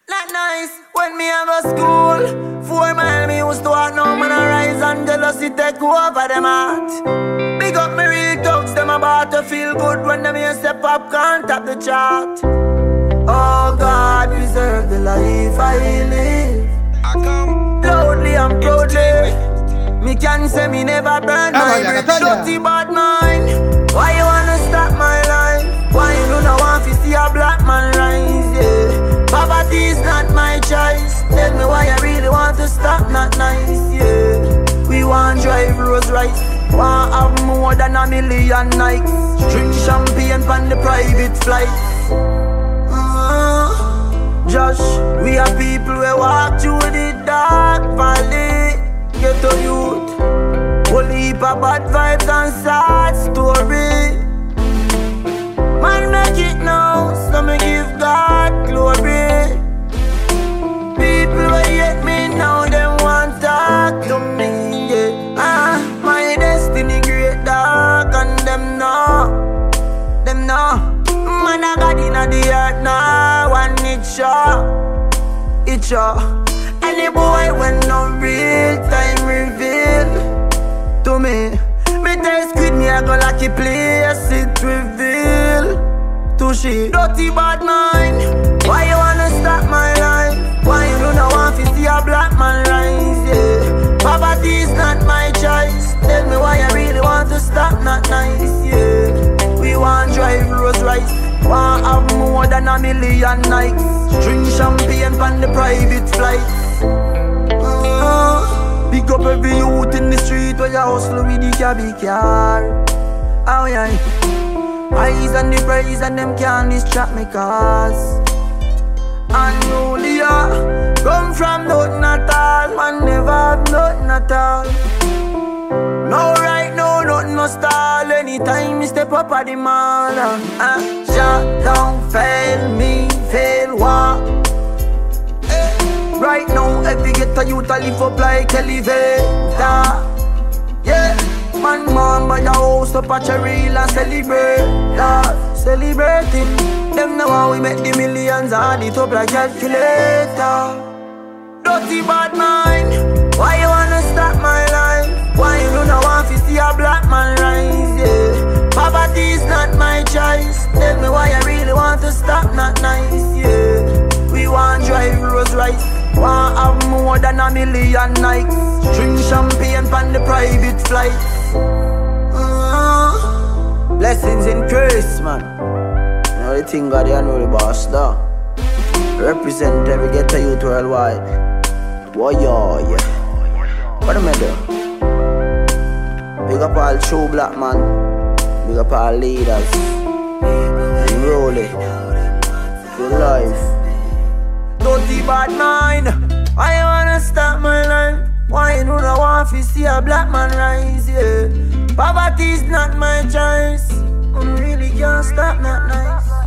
Not nice when me a go school. 4 mile me used to walk, now man a rise and jealousy take over them heart. Big up me real thugs, them about to feel good when them here step up, can't tap the chart. Oh God, preserve the life I live. I come loudly and proudly. Me can say me never burn my bridge. Dirty bad mind. Why you wanna stop my life? Why you don't want to see a black man rise? Yeah. Poverty is not my choice. Tell me why I really want to stop, not nice, yeah. We want drive Rolls Royce, want have more than 1 million nights. Drink champagne on the private flights. Josh, we are people who walk through the dark valley. Get to youth, whole heap of bad vibes and sad story. Man make it now, so me give God glory. People who hate me now, them want talk to me, yeah. My destiny great dark and them know. Man I got inna the earth now, and it's sure. Any boy when no real time reveal to me. Me tell squid me I go like a place it reveal to she. Dirty bad mind. Why you wanna stop my life? Why you don't want to see a black man rise? Yeah. Poverty is not my choice. Tell me why I really want to stop, not nice. Yeah. We want drive Rolls Royce, want have more than 1 million nights. Drink champagne on the private flights. Big up every youth in the street where you hustle with the cabby car. Oh yeah. Eyes on the prize and them can't distract me cause unruly, yeah. Come from nothing at all, man never have nothing at all. No right, no nothing no stall. Anytime you step up at the mall, shut down, fail me, fail what? Right now, every ghetto youth a live up like elevator. Yeah, man by the house up at Cherry and celebrate that. Celebrating, them know how we make the millions and it up like calculator. Dirty bad mind, why you wanna stop my life? Why you don't want to see a black man rise? Yeah, poverty is not my choice. Tell me why I really want to stop, not nice. Yeah, we want drive Rolls Royce, want have more than 1 million nights. Drink champagne on the private flights. Blessings increase, man. You know the thing God, you know the boss, though. Represent every ghetto youth worldwide. Whoa, yeah. What am I doing? Big up all true black man. Big up all leaders. And roll it. Good life. Dirty bad mind. Why you wanna stop my life? Why you don't want to see a black man rise? Yeah. Poverty is not my choice. I really can't stop, not nice.